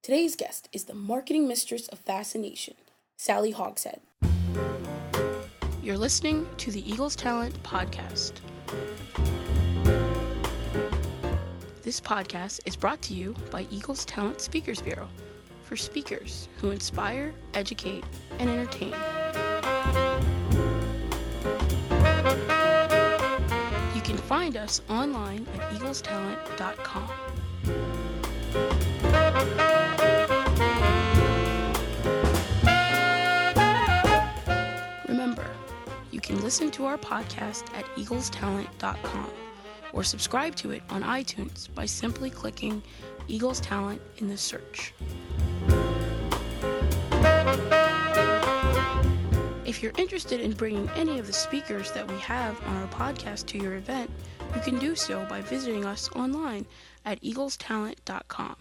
Today's guest is the marketing mistress of fascination, Sally Hogshead. You're listening to the Eagles Talent Podcast. This podcast is brought to you by Eagles Talent Speakers Bureau for speakers who inspire, educate, and entertain. You can find us online at eaglestalent.com. Remember, you can listen to our podcast at eaglestalent.com or subscribe to it on iTunes by simply clicking Eagles Talent in the search. If you're interested in bringing any of the speakers that we have on our podcast to your event, you can do so by visiting us online at eaglestalent.com.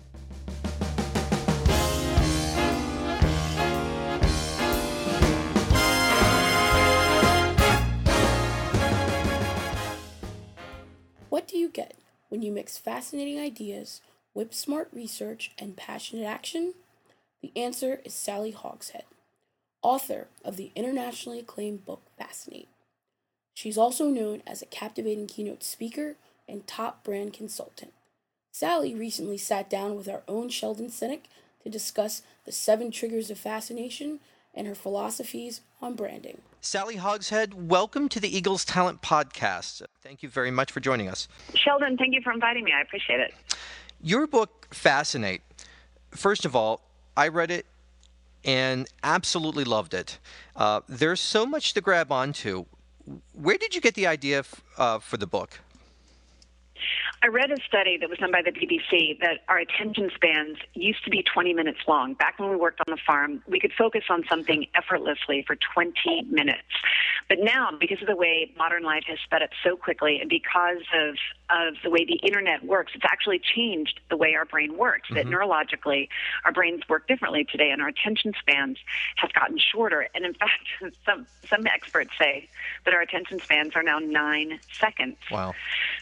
What do you get when you mix fascinating ideas, whip-smart research, and passionate action? The answer is Sally Hogshead, author of the internationally acclaimed book Fascinate. She's also known as a captivating keynote speaker and top brand consultant. Sally recently sat down with our own Sheldon Sinek to discuss the 7 triggers of fascination and her philosophies on branding. Sally Hogshead, welcome to the Eagles Talent Podcast. Thank you very much for joining us. Sheldon, thank you for inviting me. I appreciate it. Your book, Fascinate, first of all, I read it and absolutely loved it. There's so much to grab onto. Where did you get the idea for the book? I read a study that was done by the BBC that our attention spans used to be 20 minutes long. Back when we worked on the farm, we could focus on something effortlessly for 20 minutes. But now, because of the way modern life has sped up so quickly and because of the way the internet works, it's actually changed the way our brain works, that neurologically our brains work differently today and our attention spans have gotten shorter. And in fact, some experts say that our attention spans are now 9 seconds. Wow.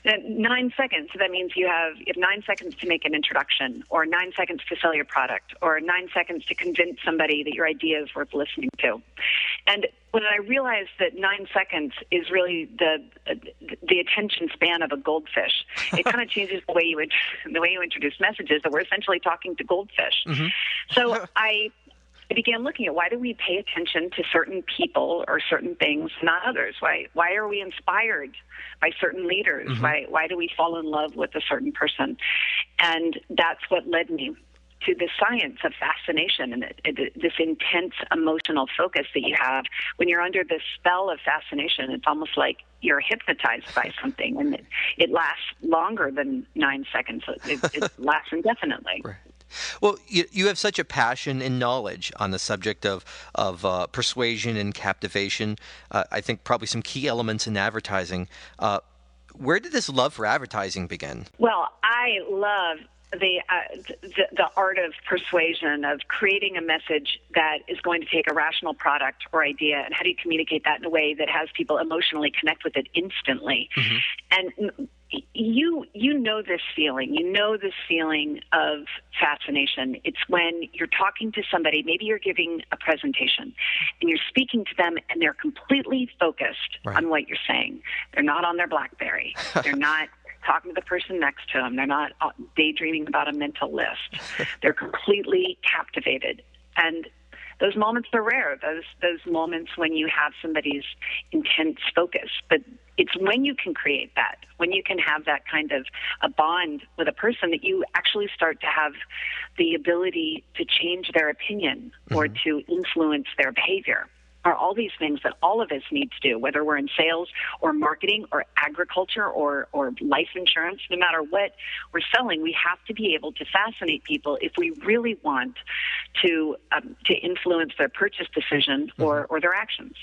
9 seconds. So that means you have 9 seconds to make an introduction, or 9 seconds to sell your product, or 9 seconds to convince somebody that your idea is worth listening to. And when I realized that 9 seconds is really the attention span of a goldfish, it kind of changes the way you introduce messages, that we're essentially talking to goldfish. So I began looking at, why do we pay attention to certain people or certain things, not others? Why are we inspired by certain leaders? Why do we fall in love with a certain person? And that's what led me to the science of fascination and this intense emotional focus that you have when you're under the spell of fascination. It's almost like you're hypnotized by something, and it lasts longer than 9 seconds. It lasts indefinitely. Right. Well, you have such a passion and knowledge on the subject of persuasion and captivation. I think probably some key elements in advertising. Where did this love for advertising begin? Well, I love the art of persuasion, of creating a message that is going to take a rational product or idea, and how do you communicate that in a way that has people emotionally connect with it instantly. And you know this feeling. You know this feeling of fascination. It's when you're talking to somebody, maybe you're giving a presentation, and you're speaking to them, and they're completely focused on what you're saying. They're not on their BlackBerry. They're not talking to the person next to them. They're not daydreaming about a mental list. They're completely captivated. And those moments are rare, those moments when you have somebody's intense focus. But it's when you can create that, when you can have that kind of a bond with a person, that you actually start to have the ability to change their opinion or to influence their behavior. Are all these things that all of us need to do, whether we're in sales or marketing or agriculture or life insurance. No matter what we're selling, we have to be able to fascinate people if we really want to influence their purchase decision or their actions.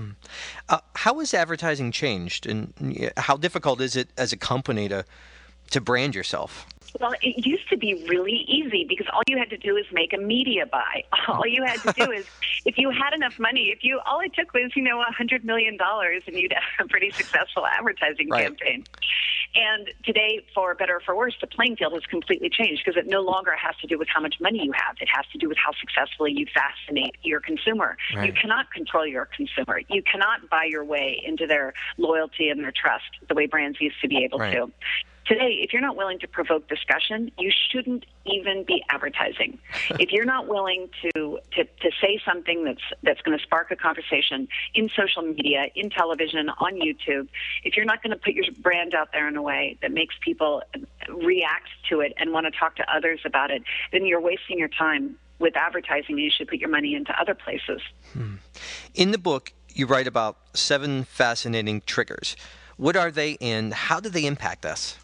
How has advertising changed, and how difficult is it as a company to brand yourself? Well, it used to be really easy because all you had to do is make a media buy. All you had to do is, if you had enough money, all it took was, $100 million and you'd have a pretty successful advertising campaign. And today, for better or for worse, the playing field has completely changed because it no longer has to do with how much money you have. It has to do with how successfully you fascinate your consumer. Right. You cannot control your consumer. You cannot buy your way into their loyalty and their trust the way brands used to be able Right. to. Today, if you're not willing to provoke discussion, you shouldn't even be advertising. If you're not willing to say something that's going to spark a conversation in social media, in television, on YouTube, if you're not going to put your brand out there in a way that makes people react to it and want to talk to others about it, then you're wasting your time with advertising. You should put your money into other places. In the book, you write about 7 fascinating triggers. What are they and how do they impact us?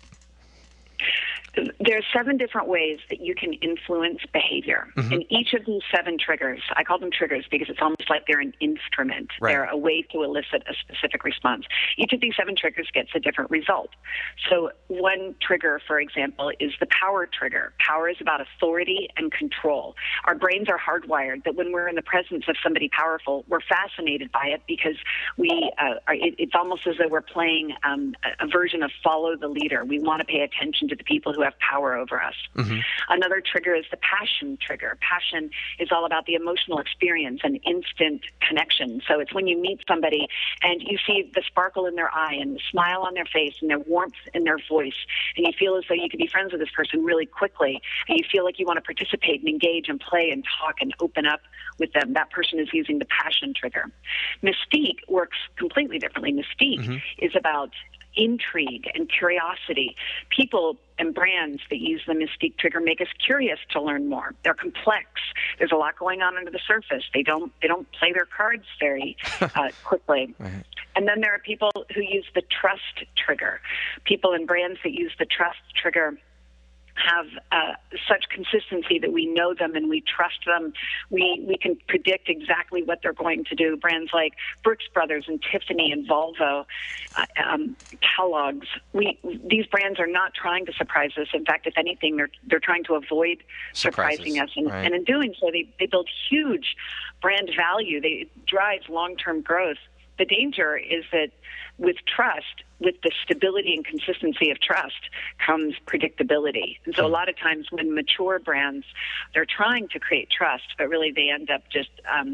There are 7 different ways that you can influence behavior. And each of these 7 triggers, I call them triggers because it's almost like they're an instrument. Right. They're a way to elicit a specific response. Each of these 7 triggers gets a different result. So one trigger, for example, is the power trigger. Power is about authority and control. Our brains are hardwired that when we're in the presence of somebody powerful, we're fascinated by it because it's almost as though we're playing a version of follow the leader. We want to pay attention to the people who have power over us. Another trigger is the passion trigger. Passion is all about the emotional experience and instant connection. So it's when you meet somebody and you see the sparkle in their eye and the smile on their face and their warmth in their voice, and you feel as though you could be friends with this person really quickly, and you feel like you want to participate and engage and play and talk and open up with them. That person is using the passion trigger. Mystique works completely differently. Mystique is about intrigue and curiosity. People and brands that use the Mystique trigger make us curious to learn more. They're complex. There's a lot going on under the surface. They don't play their cards very quickly. Right. And then there are people who use the trust trigger. People and brands that use the trust trigger have such consistency that we know them and we trust them. We can predict exactly what they're going to do. Brands like Brooks Brothers and Tiffany and Volvo, Kellogg's. These brands are not trying to surprise us. In fact, if anything, they're trying to avoid surprising us. Right. And in doing so, they build huge brand value. They drive long-term growth. The danger is that with trust, with the stability and consistency of trust comes predictability. And so a lot of times when mature brands, they're trying to create trust, but really they end up just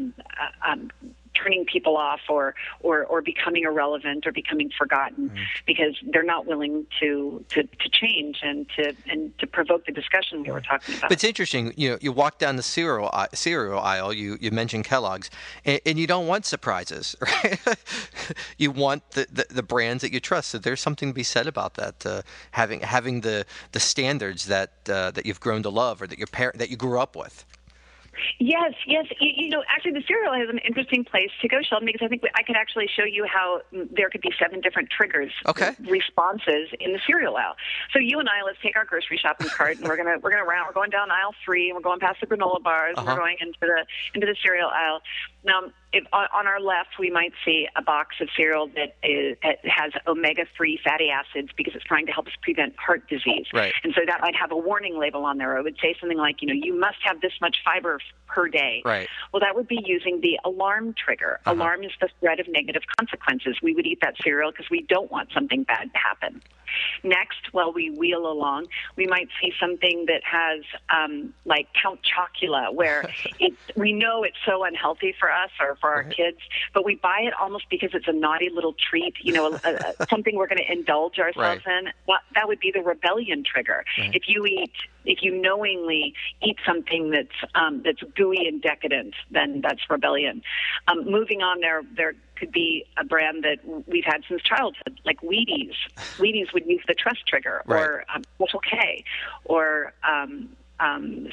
turning people off or becoming irrelevant or becoming forgotten because they're not willing to change and to provoke the discussion we were talking about. But it's interesting, you walk down the cereal aisle, you mentioned Kellogg's, and you don't want surprises, right? You want the brands that you trust. So there's something to be said about that, having the standards that you've grown to love or that you grew up with. Yes. Actually, the cereal has an interesting place to go, Sheldon, because I think I could actually show you how there could be 7 different triggers, responses in the cereal aisle. So you and I, let's take our grocery shopping cart, and we're going down aisle 3, and we're going past the granola bars, and we're going into the cereal aisle. Now, on our left, we might see a box of cereal that has omega-3 fatty acids because it's trying to help us prevent heart disease. Right. And so that might have a warning label on there. It would say something like, you must have this much fiber per day. Right. Well, that would be using the alarm trigger. Alarm is the threat of negative consequences. We would eat that cereal because we don't want something bad to happen. Next, while we wheel along, we might see something that has like Count Chocula, where we know it's so unhealthy for us or for our kids, but we buy it almost because it's a naughty little treat, something we're going to indulge ourselves in. Well, that would be the rebellion trigger. If you knowingly eat something that's gooey and decadent, then that's rebellion. Moving on, there could be a brand that we've had since childhood, like Wheaties. Wheaties would use the trust trigger, or Special K, or some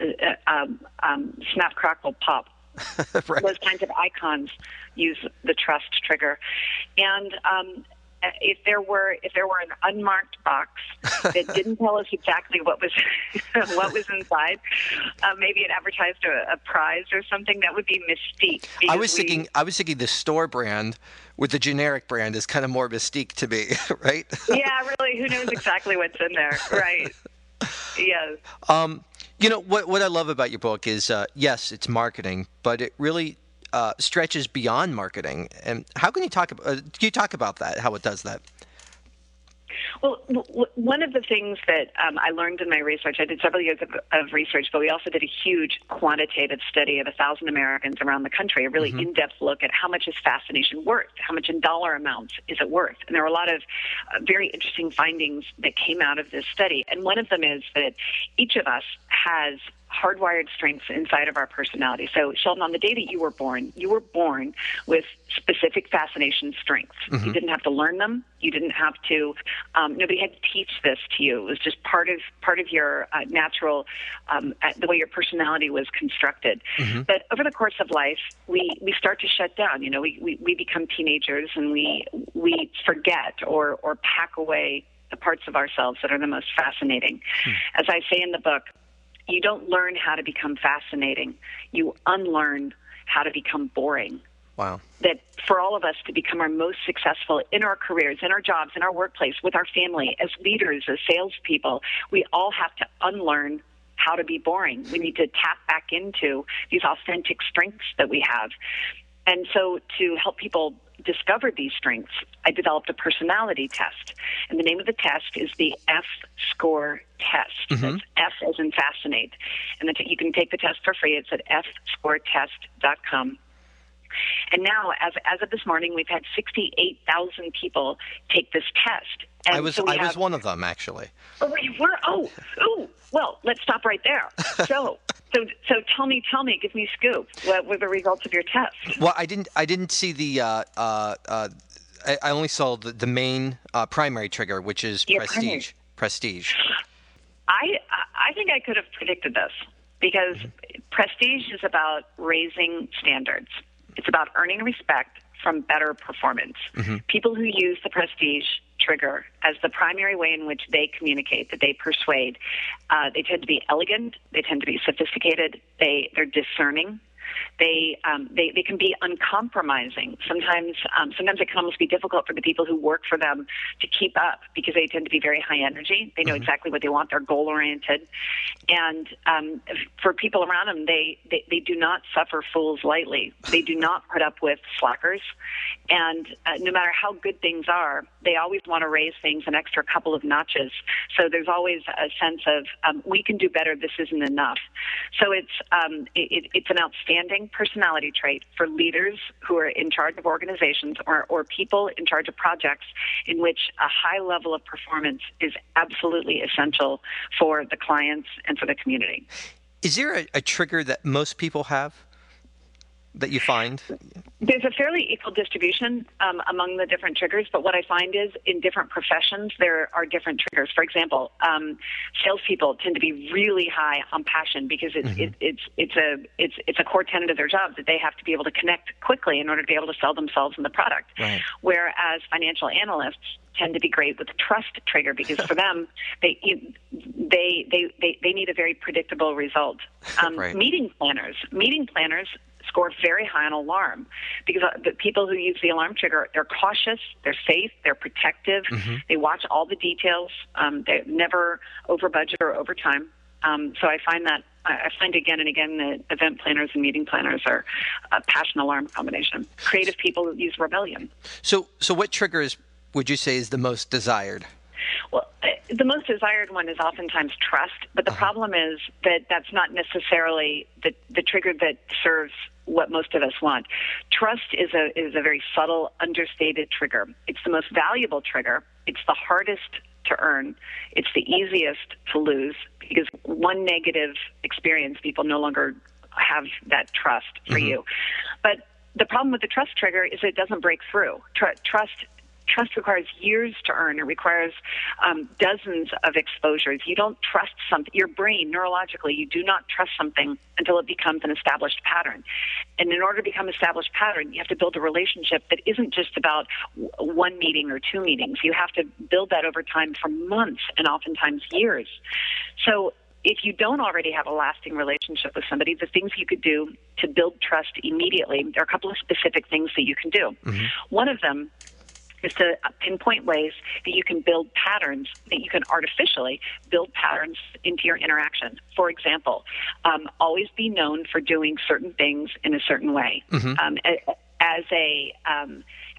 Snap Crackle Pop. Right. Those kinds of icons use the trust trigger. And if there were an unmarked box that didn't tell us exactly what was inside, maybe it advertised a prize or something, that would be Mystique. I was thinking the store brand with the generic brand is kind of more Mystique to me, right? Yeah, really. Who knows exactly what's in there, right? Yes. What I love about your book is, yes, it's marketing, but it really stretches beyond marketing. And how can you talk about that? How it does that? Well, one of the things that I learned in my research, I did several years of research, but we also did a huge quantitative study of 1,000 Americans around the country, a really in-depth look at how much is fascination worth, how much in dollar amounts is it worth. And there were a lot of very interesting findings that came out of this study. And one of them is that each of us has hardwired strengths inside of our personality. So, Sheldon, on the day that you were born with specific fascination strengths. You didn't have to learn them. You didn't have to. Nobody had to teach this to you. It was just part of your natural, the way your personality was constructed. But over the course of life, we start to shut down. You know, we become teenagers and we forget or pack away the parts of ourselves that are the most fascinating. As I say in the book, you don't learn how to become fascinating. You unlearn how to become boring. Wow. That for all of us to become our most successful in our careers, in our jobs, in our workplace, with our family, as leaders, as salespeople, we all have to unlearn how to be boring. We need to tap back into these authentic strengths that we have. And so to help people discover these strengths, I developed a personality test. And the name of the test is the F-Score test. That's F as in fascinate. And you can take the test for free. It's at fscoretest.com. And now, as of this morning, we've had 68,000 people take this test. And I was one of them, actually. Oh, you were? Oh, well, let's stop right there. So tell me, give me a scoop. What were the results of your test? Well, I didn't see the. I only saw the main primary trigger, which is prestige. Prestige. I think I could have predicted this because prestige is about raising standards. It's about earning respect from better performance. People who use the prestige trigger as the primary way in which they communicate, that they persuade, they tend to be elegant, they tend to be sophisticated, they're discerning. They can be uncompromising. Sometimes it can almost be difficult for the people who work for them to keep up because they tend to be very high energy. They know exactly what they want. They're goal oriented, and for people around them, they do not suffer fools lightly. They do not put up with slackers, and no matter how good things are, they always want to raise things an extra couple of notches. So there's always a sense of we can do better. This isn't enough. So it's an outstanding personality trait for leaders who are in charge of organizations or people in charge of projects in which a high level of performance is absolutely essential for the clients and for the community. Is there a trigger that most people have that you find? There's a fairly equal distribution among the different triggers, but what I find is in different professions there are different triggers. For example, salespeople tend to be really high on passion because it's a core tenet of their job that they have to be able to connect quickly in order to be able to sell themselves and the product. Right. Whereas financial analysts tend to be great with the trust trigger because for them they need a very predictable result. Right. Meeting planners score very high on alarm because the people who use the alarm trigger, they're cautious, they're safe, they're protective, they watch all the details, they're never over budget or over time. So I find again and again that event planners and meeting planners are a passion alarm combination. Creative people use rebellion. So what triggers would you say is the most desired? Well, the most desired one is oftentimes trust, but the problem is that that's not necessarily the trigger that serves what most of us want. Trust is a very subtle, understated trigger. It's the most valuable trigger. It's the hardest to earn. It's the easiest to lose because one negative experience, people no longer have that trust for you. But the problem with the trust trigger is it doesn't break through. Trust requires years to earn. It requires dozens of exposures. You don't trust something. Your brain, neurologically, you do not trust something until it becomes an established pattern. And in order to become an established pattern, you have to build a relationship that isn't just about one meeting or two meetings. You have to build that over time for months and oftentimes years. So if you don't already have a lasting relationship with somebody, the things you could do to build trust immediately, there are a couple of specific things that you can do. One of them is to pinpoint ways that you can build patterns, that you can artificially build patterns into your interaction. For example, always be known for doing certain things in a certain way.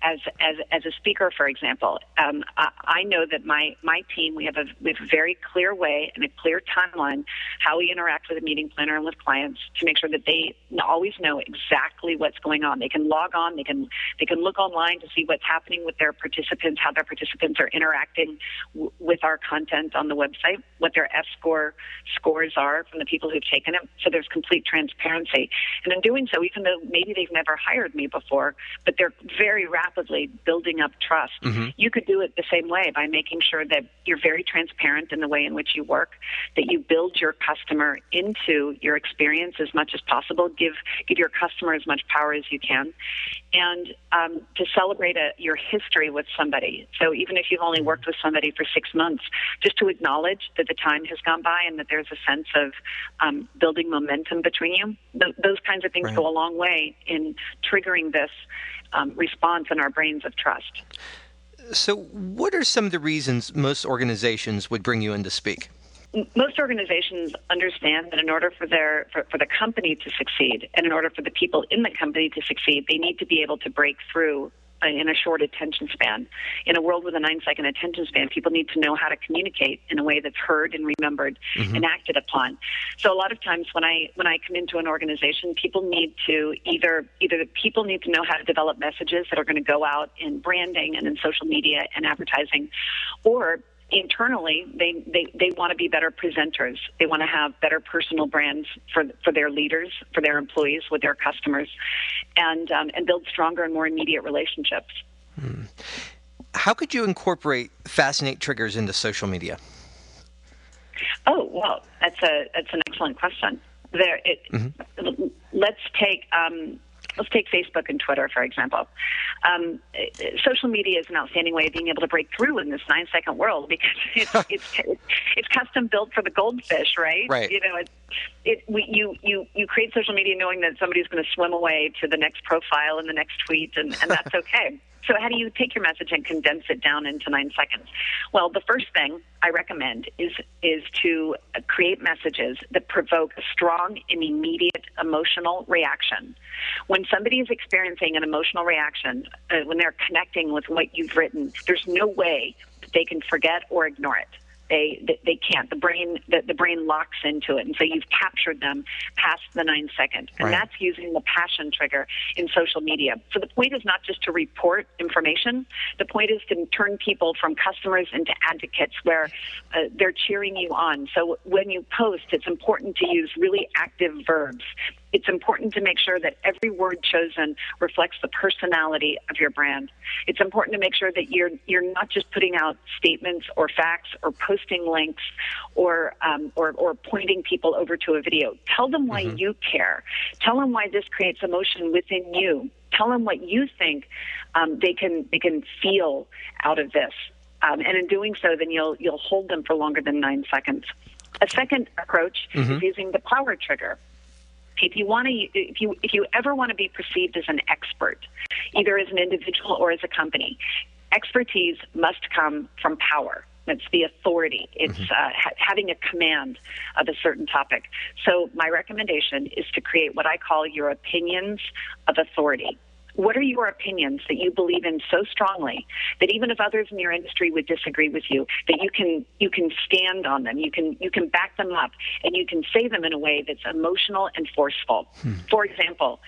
as a speaker, for example, I know that my team, we have a very clear way and a clear timeline how we interact with a meeting planner and with clients to make sure that they always know exactly what's going on. They can log on, they can look online to see what's happening with their participants, how their participants are interacting with our content on the website, what their scores are from the people who've taken it. So there's complete transparency. And in doing so, even though maybe they've never hired me before, but they're very rapidly building up trust. You could do it the same way by making sure that you're very transparent in the way in which you work, that you build your customer into your experience as much as possible, give your customer as much power as you can, and to celebrate your history with somebody. So even if you've only worked with somebody for 6 months, just to acknowledge that the time has gone by and that there's a sense of building momentum between you. Those kinds of things go a long way in triggering this response in our brains of trust. So what are some of the reasons most organizations would bring you in to speak? Most organizations understand that in order for the company to succeed and in order for the people in the company to succeed, they need to be able to break through in a short attention span. In a world with a 9-second attention span, people need to know how to communicate in a way that's heard and remembered and acted upon. So a lot of times when I come into an organization, people need to either the people need to know how to develop messages that are going to go out in branding and in social media and advertising, or internally, they want to be better presenters. They want to have better personal brands for their leaders, for their employees, with their customers, and build stronger and more immediate relationships. How could you incorporate Fascinate triggers into social media? Oh, well, that's an excellent question. Let's take Facebook and Twitter, for example. Social media is an outstanding way of being able to break through in this 9-second world because it's custom built for the goldfish, right? Right. You know, you create social media knowing that somebody's going to swim away to the next profile and the next tweet, and that's okay. So how do you take your message and condense it down into 9 seconds? Well, the first thing I recommend is to create messages that provoke a strong and immediate emotional reaction. When somebody is experiencing an emotional reaction, when they're connecting with what you've written, there's no way that they can forget or ignore it. They can't. The brain locks into it, and so you've captured them past the 9 seconds, and that's using the passion trigger in social media. So the point is not just to report information. The point is to turn people from customers into advocates, where they're cheering you on. So when you post, it's important to use really active verbs. It's important to make sure that every word chosen reflects the personality of your brand. It's important to make sure that you're not just putting out statements or facts or posting links or pointing people over to a video. Tell them why you care. Tell them why this creates emotion within you. Tell them what you think they can feel out of this. And in doing so, then you'll hold them for longer than 9 seconds. A second approach is using the power trigger. If you ever want to be perceived as an expert, either as an individual or as a company, expertise must come from power. It's the authority. It's having a command of a certain topic. So my recommendation is to create what I call your opinions of authority. What are your opinions that you believe in so strongly that even if others in your industry would disagree with you, that you can stand on them, you can back them up, and you can say them in a way that's emotional and forceful. For example,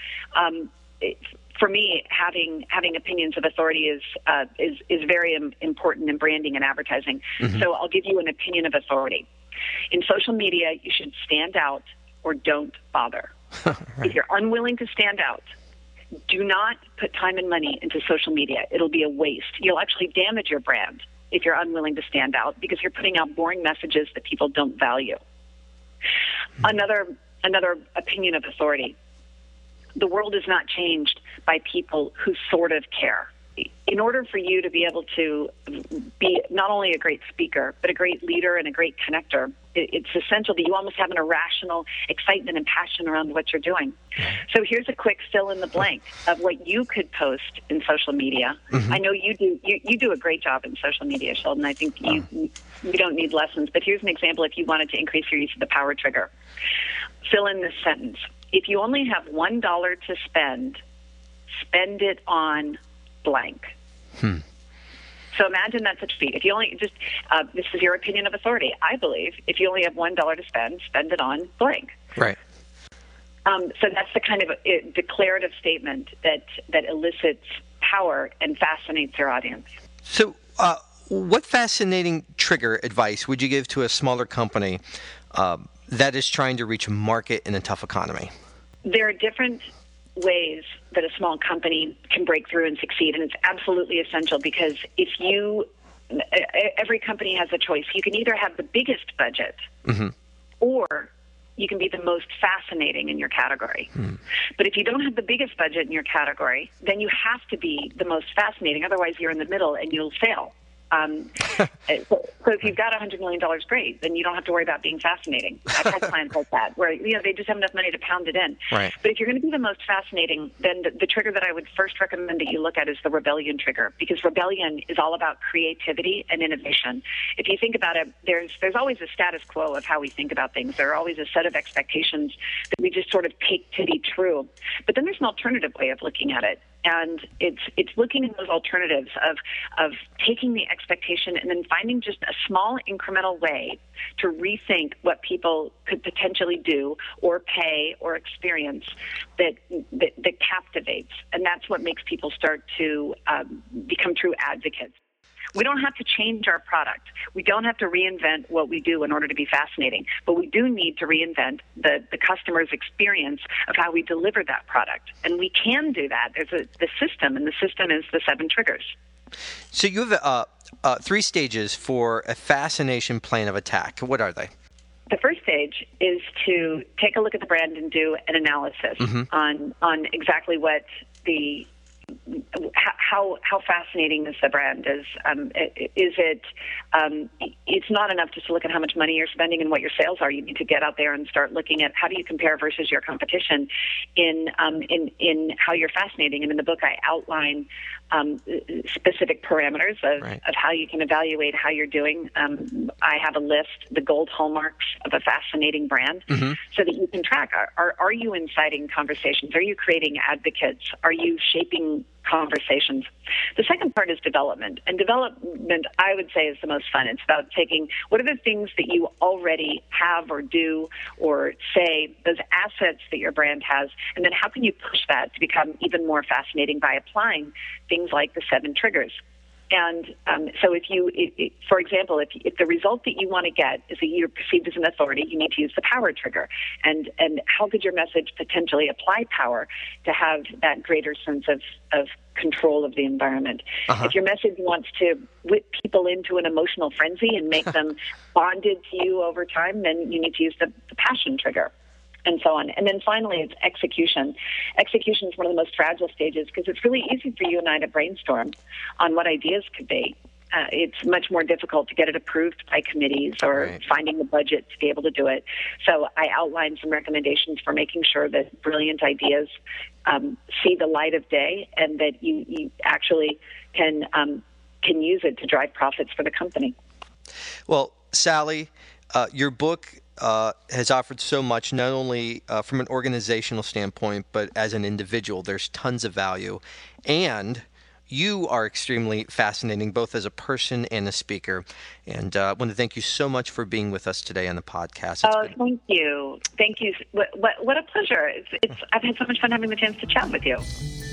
for me, having opinions of authority is very important in branding and advertising. So I'll give you an opinion of authority. In social media, you should stand out or don't bother. If you're unwilling to stand out, do not put time and money into social media. It'll be a waste. You'll actually damage your brand if you're unwilling to stand out because you're putting out boring messages that people don't value. Another opinion of authority. The world is not changed by people who sort of care. In order for you to be able to be not only a great speaker, but a great leader and a great connector, it's essential that you almost have an irrational excitement and passion around what you're doing. So here's a quick fill in the blank of what you could post in social media. I know you do a great job in social media, Sheldon. I think you don't need lessons, but here's an example if you wanted to increase your use of the power trigger. Fill in this sentence. If you only have $1 to spend it on blank. So imagine that's a feat. If you only this is your opinion of authority. I believe if you only have $1 to spend it on blank. Right. So that's the kind of declarative statement that elicits power and fascinates your audience. So, what fascinating trigger advice would you give to a smaller company that is trying to reach a market in a tough economy? There are different ways that a small company can break through and succeed, and it's absolutely essential because every company has a choice. You can either have the biggest budget or you can be the most fascinating in your category. But if you don't have the biggest budget in your category, then you have to be the most fascinating. Otherwise, you're in the middle and you'll fail. So if you've got $100 million, great, then you don't have to worry about being fascinating. I've had clients like that where they just have enough money to pound it in. Right. But if you're going to be the most fascinating, then the trigger that I would first recommend that you look at is the rebellion trigger, because rebellion is all about creativity and innovation. If you think about it, there's always a status quo of how we think about things. There are always a set of expectations that we just sort of take to be true. But then there's an alternative way of looking at it. And it's looking at those alternatives of taking the expectation and then finding just a small incremental way to rethink what people could potentially do or pay or experience that captivates. And that's what makes people start to become true advocates. We don't have to change our product. We don't have to reinvent what we do in order to be fascinating. But we do need to reinvent the customer's experience of how we deliver that product. And we can do that. There's the system, and the system is the 7 triggers. So you have 3 stages for a fascination plan of attack. What are they? The first stage is to take a look at the brand and do an analysis on exactly what how fascinating is the brand? It's not enough just to look at how much money you're spending and what your sales are. You need to get out there and start looking at how do you compare versus your competition in how you're fascinating. And in the book, I outline specific parameters of how you can evaluate how you're doing. I have a list, the gold hallmarks of a fascinating brand, so that you can track, are you inciting conversations? Are you creating advocates? Are you shaping conversations? The second part is development. And development, I would say, is the most fun. It's about taking what are the things that you already have or do or say, those assets that your brand has, and then how can you push that to become even more fascinating by applying things like the 7 triggers. And so for example, if the result that you want to get is that you're perceived as an authority, you need to use the power trigger. And how could your message potentially apply power to have that greater sense of control of the environment? If your message wants to whip people into an emotional frenzy and make them bonded to you over time, then you need to use the passion trigger. And so on. And then finally, it's execution. Execution is one of the most fragile stages because it's really easy for you and I to brainstorm on what ideas could be. It's much more difficult to get it approved by committees or finding the budget to be able to do it. So I outlined some recommendations for making sure that brilliant ideas see the light of day and that you actually can use it to drive profits for the company. Well, Sally, your book has offered so much, not only from an organizational standpoint, but as an individual. There's tons of value. And you are extremely fascinating, both as a person and a speaker. And I want to thank you so much for being with us today on the podcast. Thank you. Thank you. What a pleasure. I've had so much fun having the chance to chat with you.